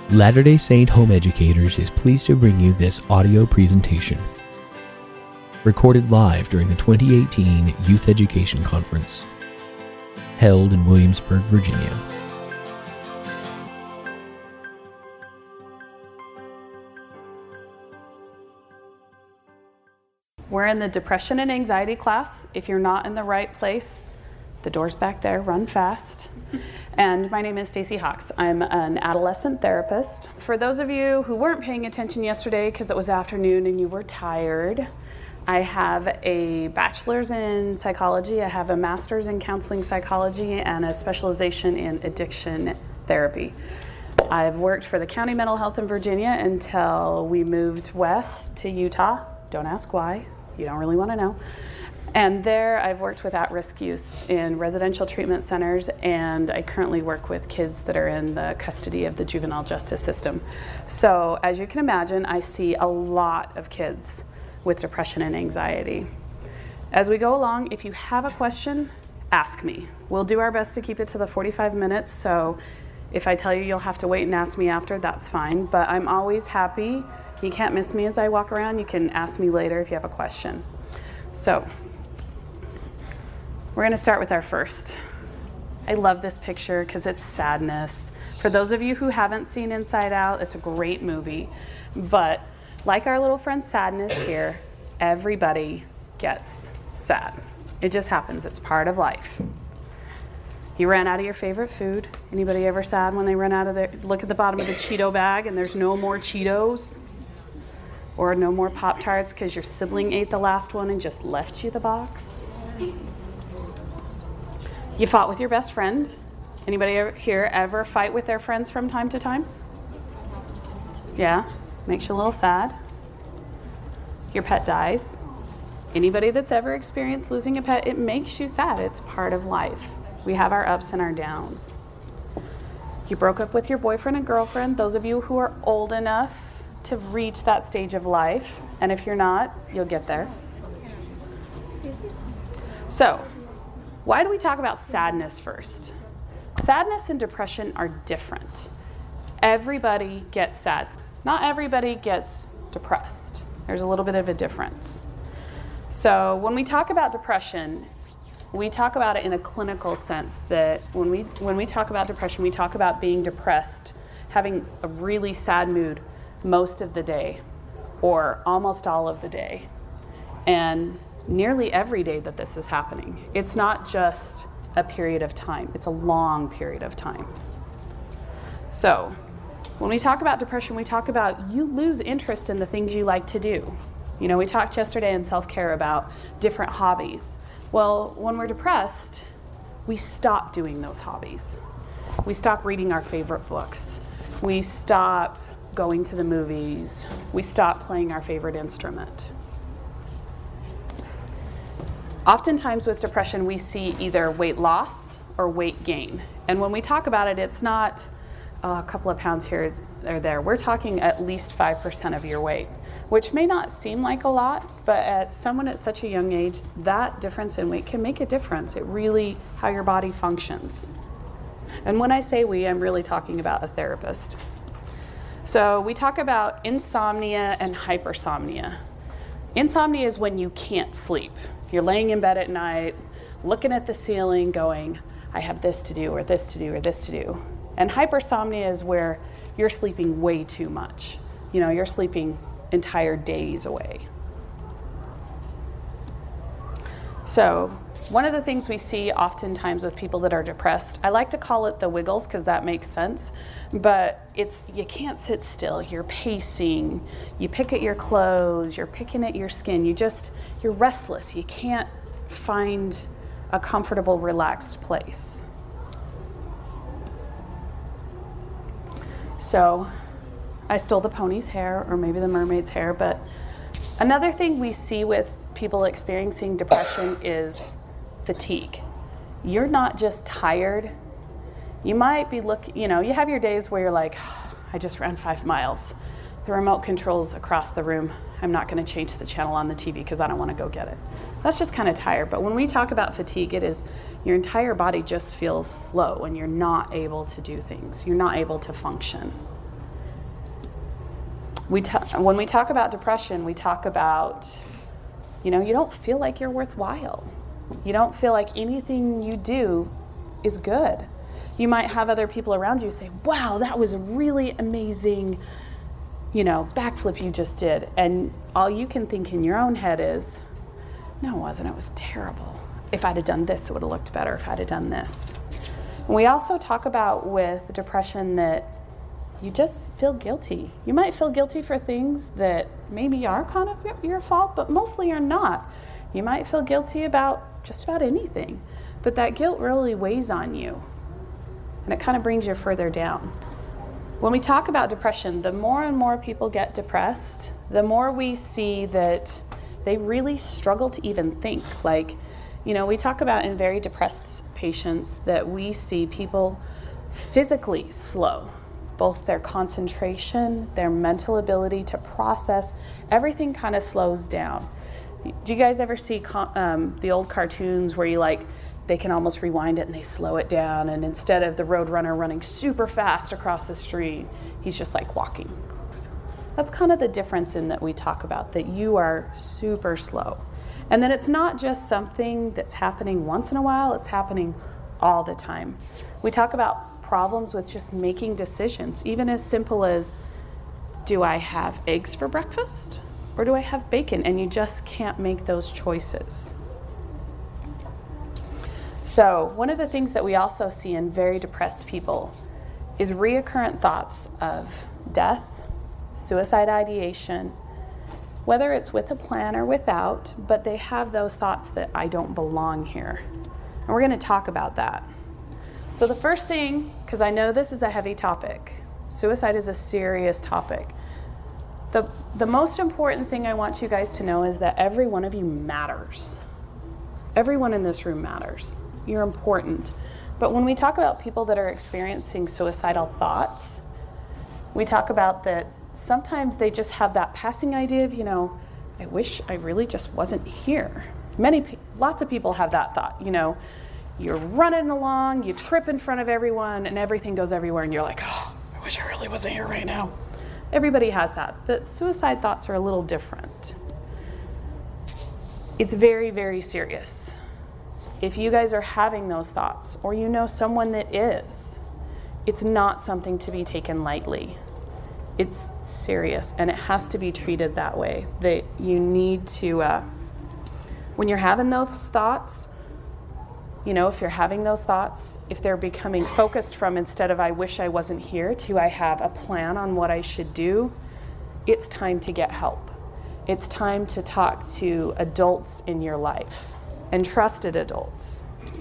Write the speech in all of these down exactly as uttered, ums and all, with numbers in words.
Latter-day Saint Home Educators is pleased to bring you this audio presentation, recorded live during the twenty eighteen Youth Education Conference, held in Williamsburg, Virginia. We're in the depression and anxiety class. If you're not in the right place, the door's back there, run fast. And my name is Stacy Hawks. I'm an adolescent therapist. For those of you who weren't paying attention yesterday because it was afternoon and you were tired, I have a bachelor's in psychology, I have a master's in counseling psychology, and a specialization in addiction therapy. I've worked for the county mental health in Virginia until we moved west to Utah. Don't ask why. You don't really want to know. And there I've worked with at-risk youth in residential treatment centers, and I currently work with kids that are in the custody of the juvenile justice system. So as you can imagine, I see a lot of kids with depression and anxiety. As we go along, if you have a question, ask me. We'll do our best to keep it to the forty-five minutes, so if I tell you you'll have to wait and ask me after, that's fine. But I'm always happy. You can't miss me as I walk around. You can ask me later if you have a question. So we're going to start with our first. I love this picture because it's sadness. For those of you who haven't seen Inside Out, it's a great movie. But like our little friend Sadness here, everybody gets sad. It just happens. It's part of life. You ran out of your favorite food. Anybody ever sad when they run out of their, look at the bottom of the Cheeto bag and there's no more Cheetos? Or no more Pop-Tarts because your sibling ate the last one and just left you the box? You fought with your best friend. Anybody ever, here ever fight with their friends from time to time? Yeah, makes you a little sad. Your pet dies. Anybody that's ever experienced losing a pet, it makes you sad. It's part of life. We have our ups and our downs. You broke up with your boyfriend and girlfriend. Those of you who are old enough to reach that stage of life, and if you're not, you'll get there. So, why do we talk about sadness first? Sadness and depression are different. Everybody gets sad. Not everybody gets depressed. There's a little bit of a difference. So when we talk about depression, we talk about it in a clinical sense, that when we when we talk about depression, we talk about being depressed, having a really sad mood most of the day or almost all of the day, and nearly every day that this is happening. It's not just a period of time, it's a long period of time. So when we talk about depression, we talk about you lose interest in the things you like to do. You know, we talked yesterday in self-care about different hobbies. Well, when we're depressed, we stop doing those hobbies. We stop reading our favorite books. We stop going to the movies. We stop playing our favorite instrument. Oftentimes with depression, we see either weight loss or weight gain. And when we talk about it, it's not uh, a couple of pounds here or there. We're talking at least five percent of your weight, which may not seem like a lot, but at someone at such a young age, that difference in weight can make a difference. It really, how your body functions. And when I say we, I'm really talking about a therapist. So we talk about insomnia and hypersomnia. Insomnia is when you can't sleep. You're laying in bed at night, looking at the ceiling, going, I have this to do, or this to do, or this to do. And hypersomnia is where you're sleeping way too much. You know, you're sleeping entire days away. So one of the things we see oftentimes with people that are depressed, I like to call it the wiggles because that makes sense, but it's you can't sit still. You're pacing, you pick at your clothes, you're picking at your skin, you just, you're restless. You can't find a comfortable, relaxed place. So I stole the pony's hair, or maybe the mermaid's hair, but another thing we see with people experiencing depression is fatigue. You're not just tired. You might be looking, you know, you have your days where you're like, oh, I just ran five miles. The remote control's across the room. I'm not going to change the channel on the T V because I don't want to go get it. That's just kind of tired. But when we talk about fatigue, it is your entire body just feels slow and you're not able to do things. You're not able to function. We ta- when we talk about depression, we talk about, you know, you don't feel like you're worthwhile. You don't feel like anything you do is good. You might have other people around you say, wow, that was a really amazing, you know, backflip you just did. And all you can think in your own head is, no, it wasn't. It was terrible. If I'd have done this, it would have looked better if I'd have done this. And we also talk about with depression that you just feel guilty. You might feel guilty for things that maybe are kind of your fault, but mostly are not. You might feel guilty about just about anything, but that guilt really weighs on you, and it kind of brings you further down. When we talk about depression, the more and more people get depressed, the more we see that they really struggle to even think. Like, you know, we talk about in very depressed patients that we see people physically slow. Both their concentration, their mental ability to process, everything kind of slows down. Do you guys ever see um, the old cartoons where you like, they can almost rewind it and they slow it down, and instead of the roadrunner running super fast across the street, he's just like walking. That's kind of the difference in that we talk about, that you are super slow. And then it's not just something that's happening once in a while, it's happening all the time. We talk about problems with just making decisions, even as simple as, do I have eggs for breakfast or do I have bacon? And you just can't make those choices. So one of the things that we also see in very depressed people is reoccurrent thoughts of death, suicide ideation, whether it's with a plan or without, but they have those thoughts that I don't belong here. And we're going to talk about that. So the first thing, because I know this is a heavy topic, suicide is a serious topic. The, the most important thing I want you guys to know is that every one of you matters. Everyone in this room matters. You're important. But when we talk about people that are experiencing suicidal thoughts, we talk about that sometimes they just have that passing idea of, you know, I wish I really just wasn't here. Many, lots of people have that thought, you know. You're running along, you trip in front of everyone, and everything goes everywhere, and you're like, oh, I wish I really wasn't here right now. Everybody has that, but suicide thoughts are a little different. It's very, very serious. If you guys are having those thoughts, or you know someone that is, it's not something to be taken lightly. It's serious, and it has to be treated that way. That you need to, uh, when you're having those thoughts, you know, if you're having those thoughts, if they're becoming focused from, instead of I wish I wasn't here, to I have a plan on what I should do, it's time to get help. It's time to talk to adults in your life, and trusted adults.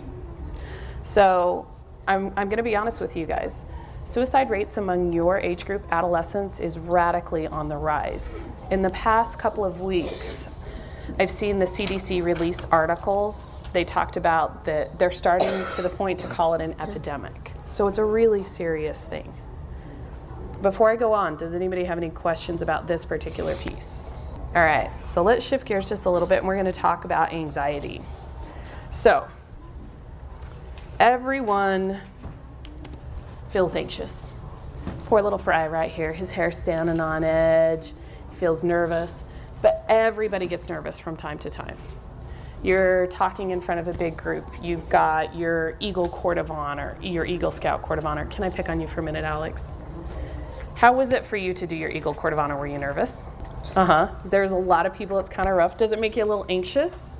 So I'm, I'm going to be honest with you guys. Suicide rates among your age group, adolescents, is radically on the rise. In the past couple of weeks, I've seen the C D C release articles. They talked about that they're starting to the point to call it an epidemic. So it's a really serious thing. Before I go on, does anybody have any questions about this particular piece? All right, so let's shift gears just a little bit, and we're going to talk about anxiety. So everyone feels anxious. Poor little Fry right here, his hair's standing on edge, he feels nervous, but everybody gets nervous from time to time. You're talking in front of a big group. You've got your Eagle Court of Honor, your Eagle Scout Court of Honor. Can I pick on you for a minute, Alex? How was it for you to do your Eagle Court of Honor? Were you nervous? Uh-huh. There's a lot of people, it's kind of rough. Does it make you a little anxious?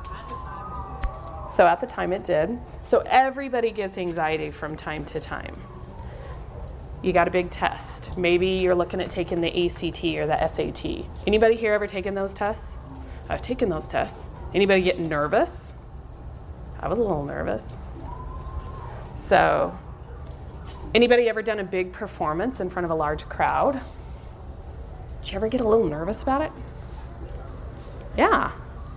So at the time it did. So everybody gets anxiety from time to time. You got a big test. Maybe you're looking at taking the A C T or the S A T. Anybody here ever taken those tests? I've taken those tests. Anybody getting nervous? I was a little nervous. So, anybody ever done a big performance in front of a large crowd? Did you ever get a little nervous about it? Yeah.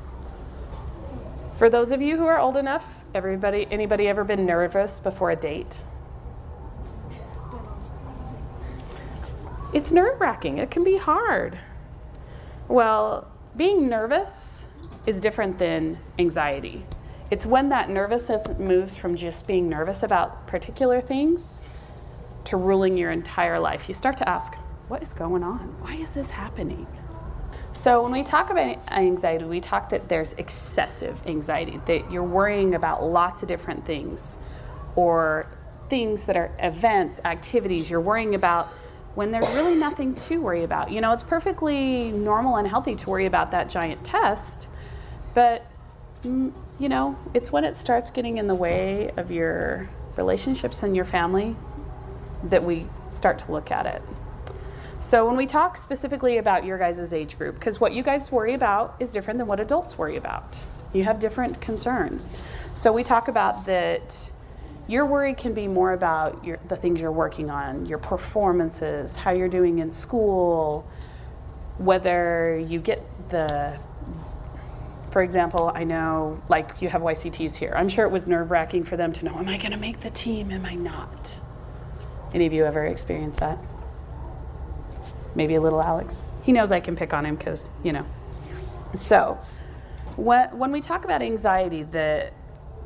For those of you who are old enough, everybody, anybody ever been nervous before a date? It's nerve-wracking. It can be hard. Well, being nervous is different than anxiety. It's when that nervousness moves from just being nervous about particular things to ruling your entire life. You start to ask, what is going on? Why is this happening? So when we talk about anxiety, we talk that there's excessive anxiety, that you're worrying about lots of different things, or things that are events, activities you're worrying about when there's really nothing to worry about. You know, it's perfectly normal and healthy to worry about that giant test, but you know, it's when it starts getting in the way of your relationships and your family that we start to look at it. So when we talk specifically about your guys' age group, because what you guys worry about is different than what adults worry about. You have different concerns. So we talk about that your worry can be more about your, the things you're working on, your performances, how you're doing in school, whether you get the, for example, I know like you have Y C Ts here. I'm sure it was nerve-wracking for them to know, am I gonna make the team, am I not? Any of you ever experienced that? Maybe a little Alex. He knows I can pick on him because, you know. So when, when we talk about anxiety, that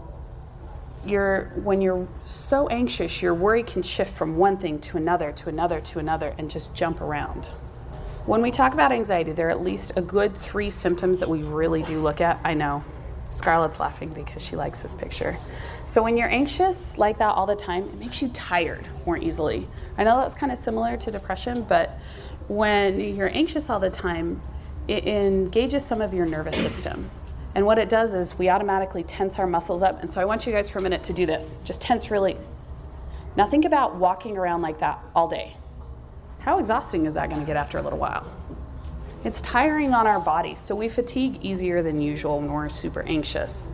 you're, when you're so anxious, your worry can shift from one thing to another, to another, to another, and just jump around. When we talk about anxiety, there are at least a good three symptoms that we really do look at. I know, Scarlett's laughing because she likes this picture. So when you're anxious like that all the time, it makes you tired more easily. I know that's kind of similar to depression, but when you're anxious all the time, it engages some of your nervous system. And what it does is we automatically tense our muscles up. And so I want you guys for a minute to do this. Just tense really. Now think about walking around like that all day. How exhausting is that going to get after a little while? It's tiring on our bodies, so we fatigue easier than usual when we're super anxious.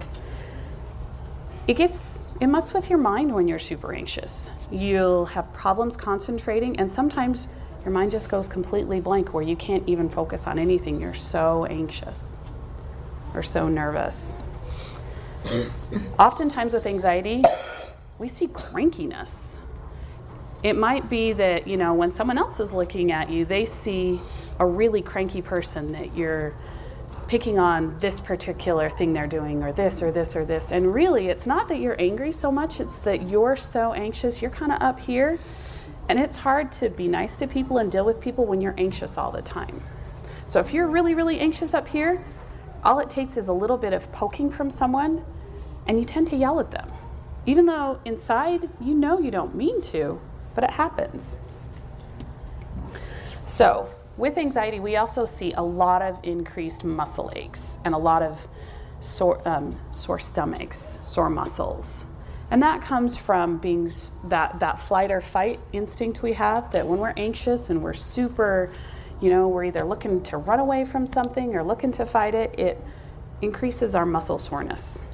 It gets, it mucks with your mind when you're super anxious. You'll have problems concentrating, and sometimes your mind just goes completely blank where you can't even focus on anything. You're so anxious or so nervous. Oftentimes with anxiety, we see crankiness. It might be that, you know, when someone else is looking at you, they see a really cranky person, that you're picking on this particular thing they're doing, or this or this or this. And really, it's not that you're angry so much, it's that you're so anxious, you're kind of up here. And it's hard to be nice to people and deal with people when you're anxious all the time. So if you're really, really anxious up here, all it takes is a little bit of poking from someone, and you tend to yell at them. Even though inside, you know you don't mean to, but it happens. So with anxiety, we also see a lot of increased muscle aches and a lot of sore, um, sore stomachs, sore muscles. And that comes from being that, that flight or fight instinct we have, that when we're anxious and we're super, you know, we're either looking to run away from something or looking to fight it, it increases our muscle soreness.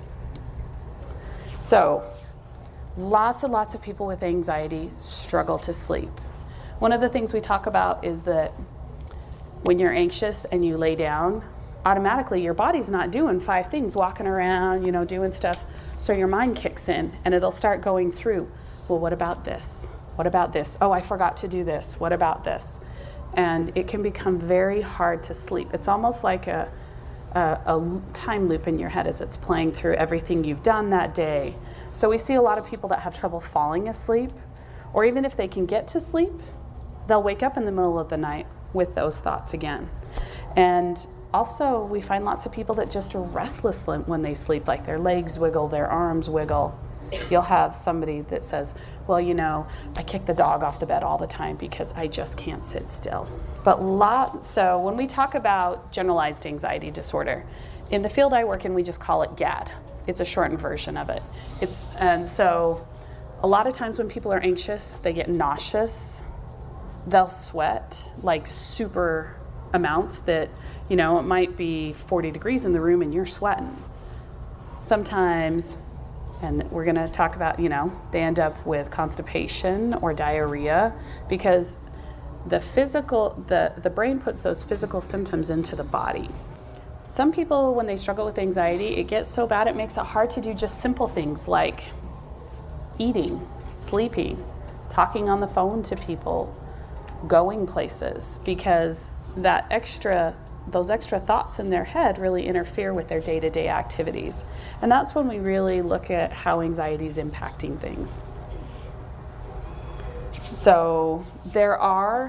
So lots and lots of people with anxiety struggle to sleep. One of the things we talk about is that when you're anxious and you lay down, automatically your body's not doing five things, walking around, you know, doing stuff. So your mind kicks in and it'll start going through, well, what about this? What about this? Oh, I forgot to do this. What about this? And it can become very hard to sleep. It's almost like a, a, a time loop in your head as it's playing through everything you've done that day. So we see a lot of people that have trouble falling asleep, or even if they can get to sleep, they'll wake up in the middle of the night with those thoughts again. And also, we find lots of people that just are restless when they sleep, like their legs wiggle, their arms wiggle. You'll have somebody that says, well, you know, I kick the dog off the bed all the time because I just can't sit still. But lot, so when we talk about generalized anxiety disorder, in the field I work in, we just call it G A D. It's a shortened version of it. It's, and so a lot of times when people are anxious, they get nauseous. They'll sweat like super amounts that, you know, it might be forty degrees in the room and you're sweating. Sometimes, and we're going to talk about, you know, they end up with constipation or diarrhea because the physical, the, the brain puts those physical symptoms into the body. Some people, when they struggle with anxiety, it gets so bad it makes it hard to do just simple things like eating, sleeping, talking on the phone to people, going places, because that extra, those extra thoughts in their head really interfere with their day-to-day activities. And that's when we really look at how anxiety is impacting things. So there are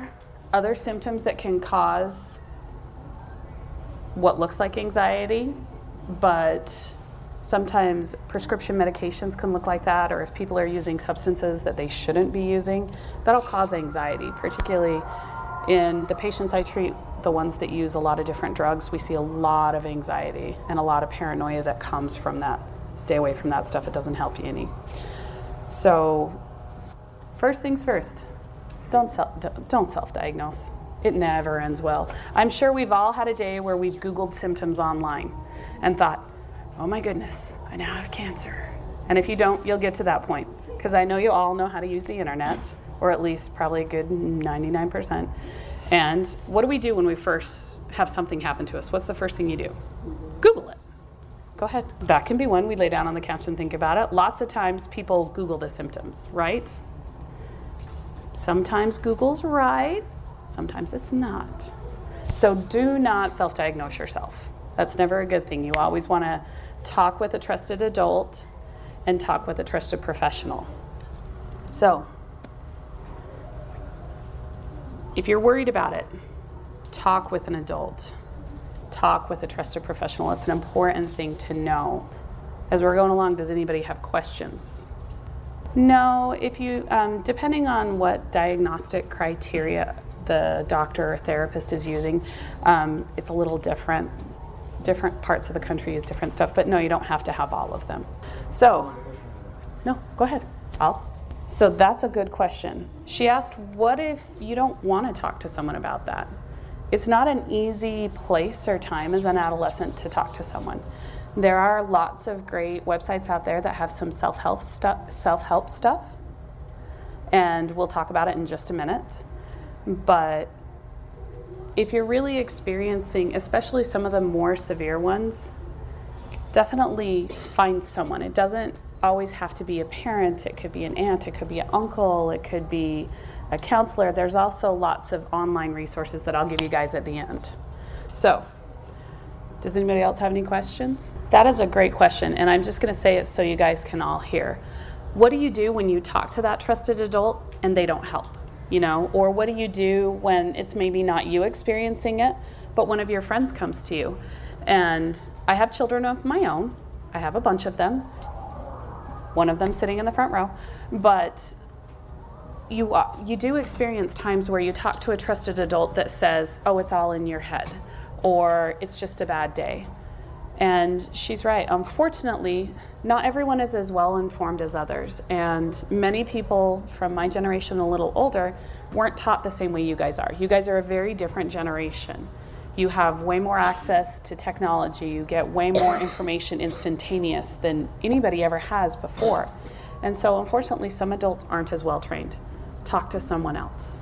other symptoms that can cause what looks like anxiety, but sometimes prescription medications can look like that, or if people are using substances that they shouldn't be using, that'll cause anxiety, particularly in the patients I treat, the ones that use a lot of different drugs. We see a lot of anxiety and a lot of paranoia that comes from that. Stay away from that stuff. It doesn't help you any. So first things first, don't self, don't self-diagnose. It never ends well. I'm sure we've all had a day where we've Googled symptoms online and thought, oh my goodness, I now have cancer. And if you don't, you'll get to that point, because I know you all know how to use the internet, or at least probably a good ninety-nine percent. And what do we do when we first have something happen to us? What's the first thing you do? Google it. Go ahead. That can be one. We lay down on the couch and think about it. Lots of times people Google the symptoms, right? Sometimes Google's right, sometimes it's not. So do not self-diagnose yourself. That's never a good thing. You always want to talk with a trusted adult and talk with a trusted professional. So, if you're worried about it, talk with an adult. Talk with a trusted professional. It's an important thing to know. As we're going along, does anybody have questions? No, if you, um, depending on what diagnostic criteria the doctor or therapist is using, um, it's a little different. Different parts of the country use different stuff, but no, you don't have to have all of them. So, no, go ahead. I'll. So that's a good question. She asked, what if you don't want to talk to someone about that? It's not an easy place or time as an adolescent to talk to someone. There are lots of great websites out there that have some self-help stuff, self-help stuff, and we'll talk about it in just a minute. But if you're really experiencing, especially some of the more severe ones, definitely find someone. It doesn't always have to be a parent. It could be an aunt. It could be an uncle. It could be a counselor. There's also lots of online resources that I'll give you guys at the end. So, does anybody else have any questions? That is a great question, and I'm just going to say it so you guys can all hear. What do you do when you talk to that trusted adult and they don't help? You know, or what do you do when it's maybe not you experiencing it, but one of your friends comes to you? And I have children of my own. I have a bunch of them. One of them sitting in the front row. But you uh, you do experience times where you talk to a trusted adult that says, oh, it's all in your head, or it's just a bad day. And she's right. Unfortunately, not everyone is as well informed as others. And many people from my generation, a little older, weren't taught the same way you guys are. You guys are a very different generation. You have way more access to technology. You get way more information instantaneous than anybody ever has before. And so unfortunately, some adults aren't as well trained. Talk to someone else.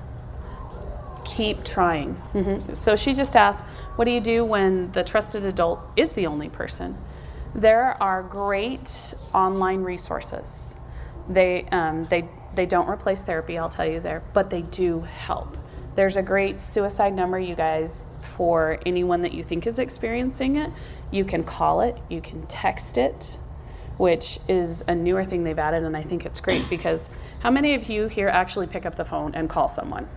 Keep trying. Mm-hmm. So she just asked, what do you do when the trusted adult is the only person? There are great online resources. They um, they they don't replace therapy, I'll tell you there, but they do help. There's a great suicide number, you guys, for anyone that you think is experiencing it. You can call it, you can text it, which is a newer thing they've added, and I think it's great because how many of you here actually pick up the phone and call someone?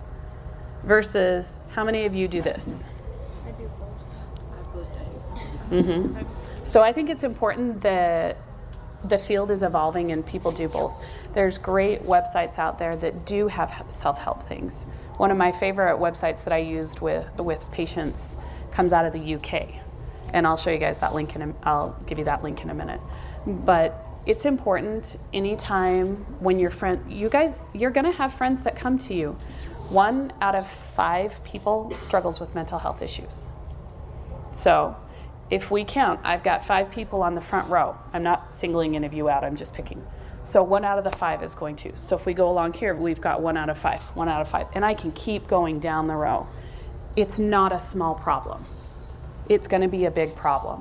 Versus how many of you do this? I do both. Mm-hmm. So I think it's important that the field is evolving and people do both. There's great websites out there that do have self-help things. One of my favorite websites that I used with with patients comes out of the U K, and I'll show you guys that link in a, I'll give you that link in a minute. But it's important anytime when your friend, you guys, you're gonna have friends that come to you. One out of five people struggles with mental health issues. So if we count, I've got five people on the front row. I'm not singling any of you out, I'm just picking. So one out of the five is going to. So if we go along here, we've got one out of five, one out of five. And I can keep going down the row. It's not a small problem. It's gonna be a big problem.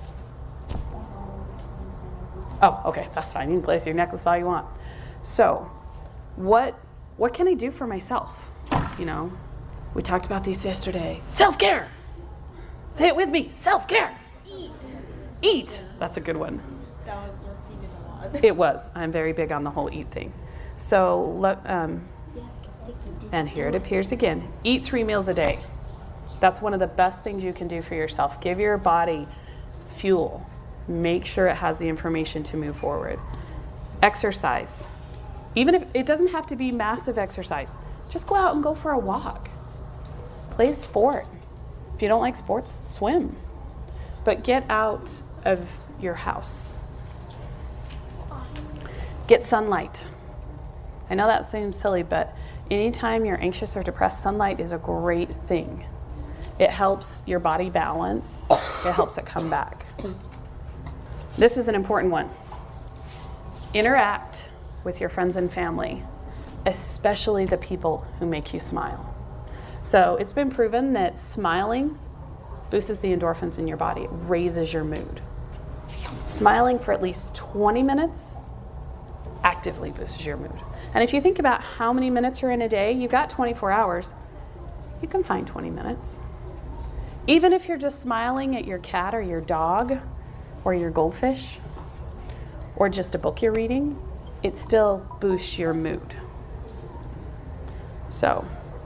Oh, okay, that's fine. You can place your necklace all you want. So what what can I do for myself? You know, we talked about these yesterday. Self-care. Say it with me. Self-care. Eat. Eat. That's a good one. That was repeated a lot. It was. I'm very big on the whole eat thing. So let, um, Yeah, because And here it appears again. Eat three meals a day. That's one of the best things you can do for yourself. Give your body fuel. Make sure it has the information to move forward. Exercise. Even if it doesn't have to be massive exercise, just go out and go for a walk. Play a sport. If you don't like sports, swim. But get out of your house. Get sunlight. I know that seems silly, but anytime you're anxious or depressed, sunlight is a great thing. It helps your body balance. It helps it come back. This is an important one. Interact with your friends and family, especially the people who make you smile. So it's been proven that smiling boosts the endorphins in your body. It raises your mood. Smiling for at least twenty minutes actively boosts your mood. And if you think about how many minutes are in a day, you've got twenty-four hours. You can find twenty minutes. Even if you're just smiling at your cat or your dog or your goldfish or just a book you're reading, it still boosts your mood. So,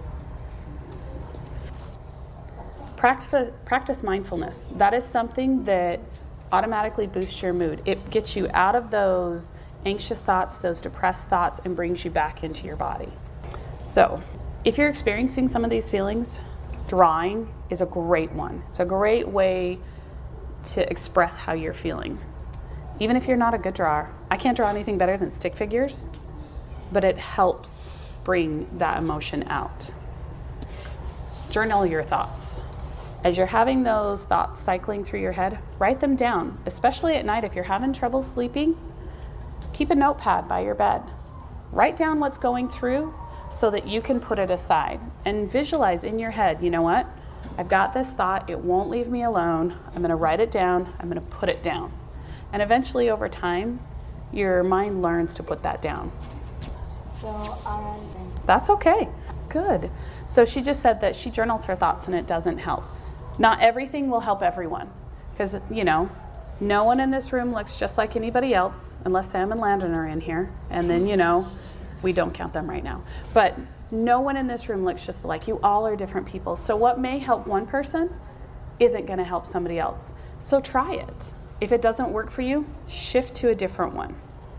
practice, practice mindfulness. That is something that automatically boosts your mood. It gets you out of those anxious thoughts, those depressed thoughts, and brings you back into your body. So, if you're experiencing some of these feelings, drawing is a great one. It's a great way to express how you're feeling. Even if you're not a good drawer, I can't draw anything better than stick figures, but it helps bring that emotion out. Journal your thoughts. As you're having those thoughts cycling through your head, write them down, especially at night. If you're having trouble sleeping, keep a notepad by your bed. Write down what's going through so that you can put it aside and visualize in your head, you know what? I've got this thought, it won't leave me alone. I'm gonna write it down, I'm gonna put it down. And eventually over time, your mind learns to put that down. So, um, That's okay, good. So she just said that she journals her thoughts and it doesn't help. Not everything will help everyone, because, you know, no one in this room looks just like anybody else, unless Sam and Landon are in here, and then, you know, we don't count them right now. But no one in this room looks just like you. All are different people. So what may help one person isn't going to help somebody else. So try it. If it doesn't work for you, shift to a different one.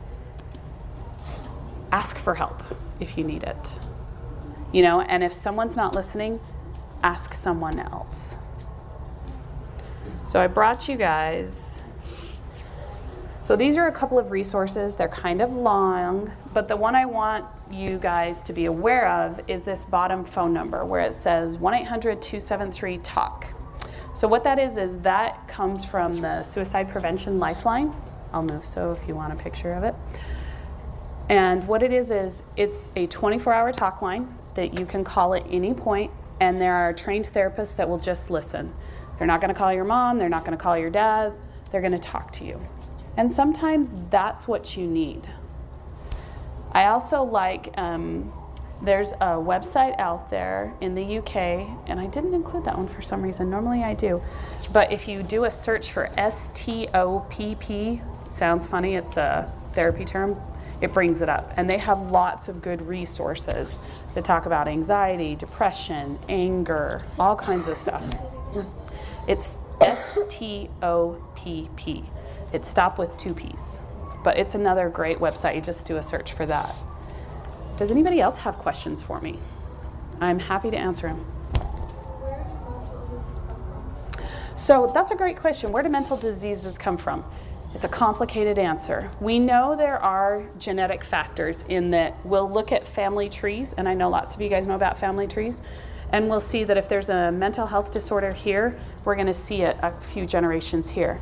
Ask for help if you need it. You know, and if someone's not listening, ask someone else. So I brought you guys, so these are a couple of resources. They're kind of long, but the one I want you guys to be aware of is this bottom phone number where it says one eight hundred two seven three talk. So what that is, is that comes from the Suicide Prevention Lifeline. I'll move so if you want a picture of it. And what it is, is it's a twenty-four hour talk line that you can call at any point, and there are trained therapists that will just listen. They're not gonna call your mom, they're not gonna call your dad, they're gonna talk to you. And sometimes that's what you need. I also like, um, there's a website out there in the U K, and I didn't include that one for some reason, normally I do. But if you do a search for S T O P P, it sounds funny, it's a therapy term, it brings it up. And they have lots of good resources that talk about anxiety, depression, anger, all kinds of stuff. It's S T O P P. It's stop with two P's. But it's another great website. You just do a search for that. Does anybody else have questions for me? I'm happy to answer them. where do mental diseases come from? So that's a great question. Where do mental diseases come from? It's a complicated answer. We know there are genetic factors in that. We'll look at family trees, and I know lots of you guys know about family trees, and we'll see that if there's a mental health disorder here, we're going to see it a few generations here.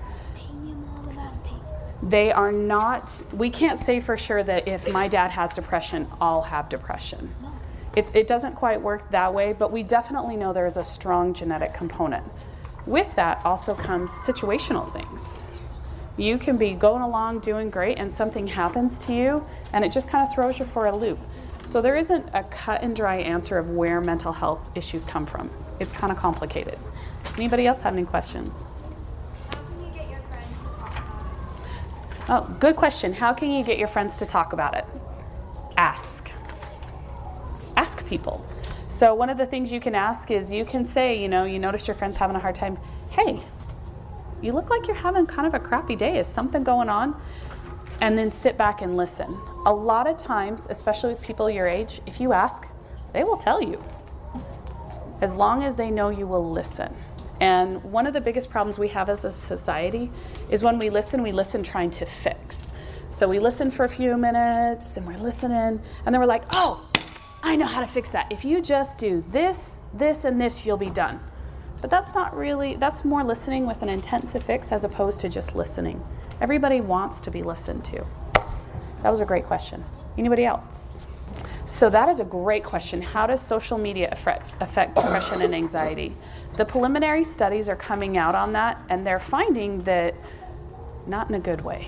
They are not, we can't say for sure that if my dad has depression, I'll have depression. It, it doesn't quite work that way, but we definitely know there is a strong genetic component. With that also comes situational things. You can be going along doing great and something happens to you and it just kind of throws you for a loop. So there isn't a cut and dry answer of where mental health issues come from. It's kind of complicated. Anybody else have any questions? How can you get your friends to talk about it? Oh, good question. How can you get your friends to talk about it? Ask. ask people. So one of the things you can ask is you can say, you know, you notice your friend's having a hard time. Hey, you look like you're having kind of a crappy day. Is something going on? And then sit back and listen. A lot of times, especially with people your age, if you ask, they will tell you, as long as they know you will listen. And one of the biggest problems we have as a society is when we listen, we listen trying to fix. So we listen for a few minutes and we're listening, and then we're like, oh, I know how to fix that. If you just do this, this, and this, you'll be done. But that's not really, that's more listening with an intent to fix as opposed to just listening. Everybody wants to be listened to. That was a great question. Anybody else? So that is a great question. How does social media affect, affect depression and anxiety? The preliminary studies are coming out on that, and they're finding that not in a good way.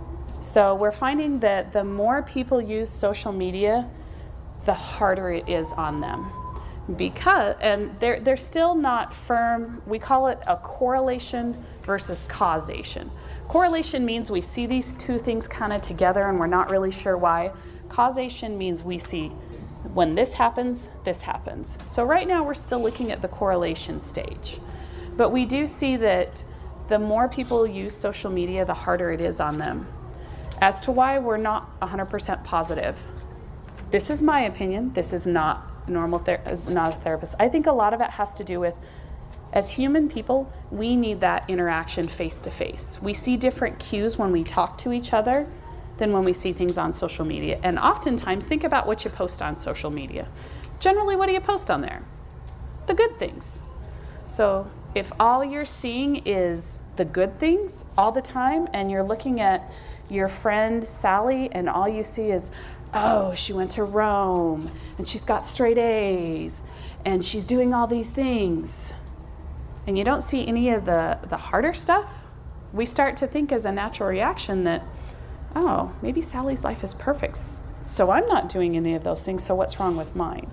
So we're finding that the more people use social media, the harder it is on them. Because, and they're, they're still not firm, we call it a correlation versus causation. Correlation means we see these two things kind of together and we're not really sure why. Causation means we see when this happens, this happens. So right now we're still looking at the correlation stage. But we do see that the more people use social media, the harder it is on them. As to why we're not one hundred percent positive, this is my opinion. This is not normal, ther- not a therapist. I think a lot of it has to do with, as human people, we need that interaction face to face. We see different cues when we talk to each other than when we see things on social media. And oftentimes, think about what you post on social media. Generally, what do you post on there? The good things. So if all you're seeing is the good things all the time, and you're looking at your friend Sally, and all you see is, oh, she went to Rome, and she's got straight A's, and she's doing all these things, and you don't see any of the, the harder stuff, we start to think as a natural reaction that, oh, maybe Sally's life is perfect, so I'm not doing any of those things, so what's wrong with mine?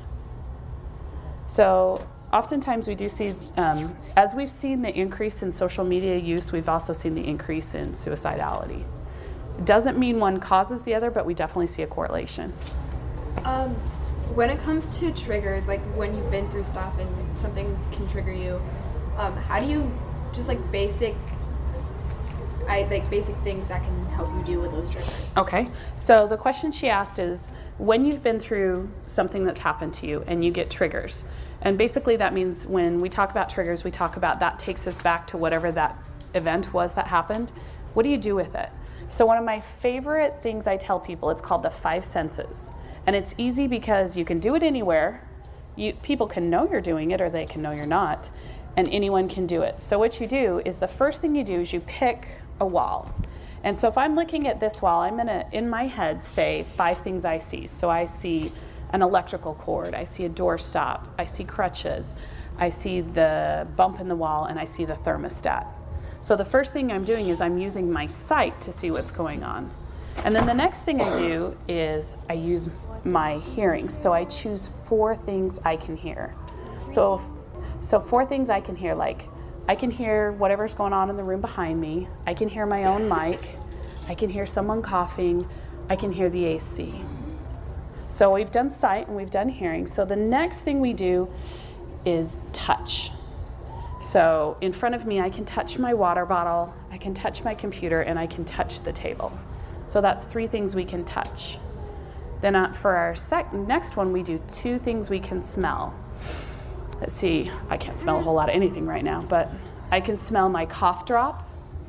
So oftentimes we do see, um, as we've seen the increase in social media use, we've also seen the increase in suicidality. It doesn't mean one causes the other, but we definitely see a correlation. Um, when it comes to triggers, like when you've been through stuff and something can trigger you, um, how do you just like basic, I like basic things that can help you deal with those triggers? Okay, so the question she asked is, when you've been through something that's happened to you and you get triggers, and basically that means when we talk about triggers, we talk about that takes us back to whatever that event was that happened. What do you do with it? So one of my favorite things I tell people, it's called the five senses. And it's easy because you can do it anywhere. You, people can know you're doing it or they can know you're not. And anyone can do it. So what you do is the first thing you do is you pick a wall. And so if I'm looking at this wall, I'm gonna, in my head, say five things I see. So I see an electrical cord, I see a doorstop, I see crutches, I see the bump in the wall, and I see the thermostat. So the first thing I'm doing is I'm using my sight to see what's going on. And then the next thing I do is I use my hearing. So I choose four things I can hear. So, so four things I can hear, like I can hear whatever's going on in the room behind me. I can hear my own mic. I can hear someone coughing. I can hear the A C. So we've done sight and we've done hearing. So the next thing we do is touch. So in front of me, I can touch my water bottle, I can touch my computer, and I can touch the table. So that's three things we can touch. Then uh, for our sec- next one, we do two things we can smell. Let's see, I can't smell a whole lot of anything right now, but I can smell my cough drop,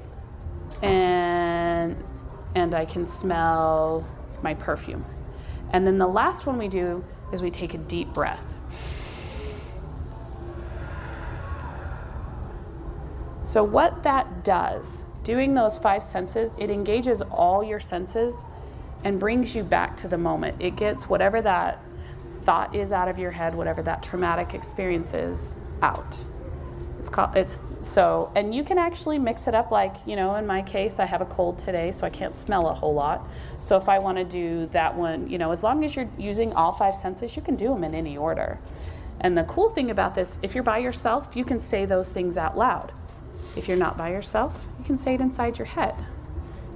and, and I can smell my perfume. And then the last one we do is we take a deep breath. So what that does, doing those five senses, it engages all your senses and brings you back to the moment. It gets whatever that thought is out of your head, whatever that traumatic experience is, out. It's called, it's so, and you can actually mix it up like, you know, in my case, I have a cold today, so I can't smell a whole lot. So if I want to do that one, you know, as long as you're using all five senses, you can do them in any order. And the cool thing about this, if you're by yourself, you can say those things out loud. If you're not by yourself, you can say it inside your head.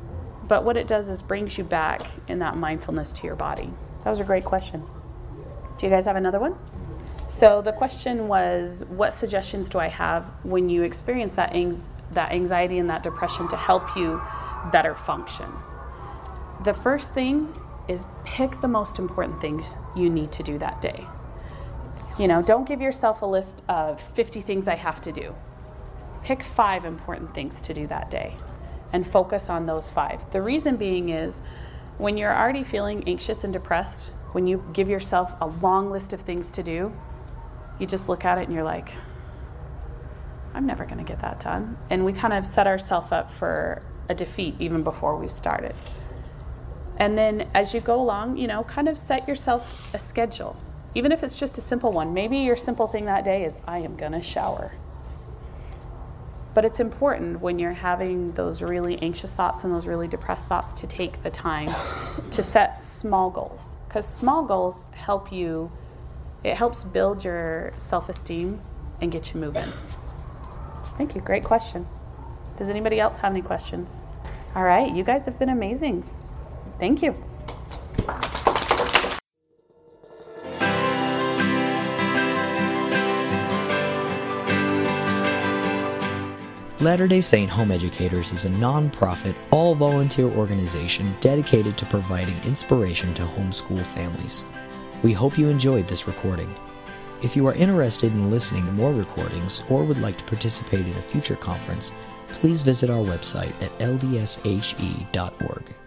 But what it does is brings you back in that mindfulness to your body. That was a great question. Do you guys have another one? So the question was, what suggestions do I have when you experience that, anx- that anxiety and that depression to help you better function? The first thing is pick the most important things you need to do that day. You know, don't give yourself a list of fifty things I have to do. Pick five important things to do that day and focus on those five. The reason being is when you're already feeling anxious and depressed, when you give yourself a long list of things to do, you just look at it and you're like, I'm never going to get that done. And we kind of set ourselves up for a defeat even before we started. And then as you go along, you know, kind of set yourself a schedule. Even if it's just a simple one. Maybe your simple thing that day is, I am going to shower. But it's important when you're having those really anxious thoughts and those really depressed thoughts to take the time to set small goals. Because small goals help you, it helps build your self-esteem and get you moving. Thank you. Great question. Does anybody else have any questions? All right. You guys have been amazing. Thank you. Latter-day Saint Home Educators is a non-profit, all-volunteer organization dedicated to providing inspiration to homeschool families. We hope you enjoyed this recording. If you are interested in listening to more recordings or would like to participate in a future conference, please visit our website at l d s h e dot org.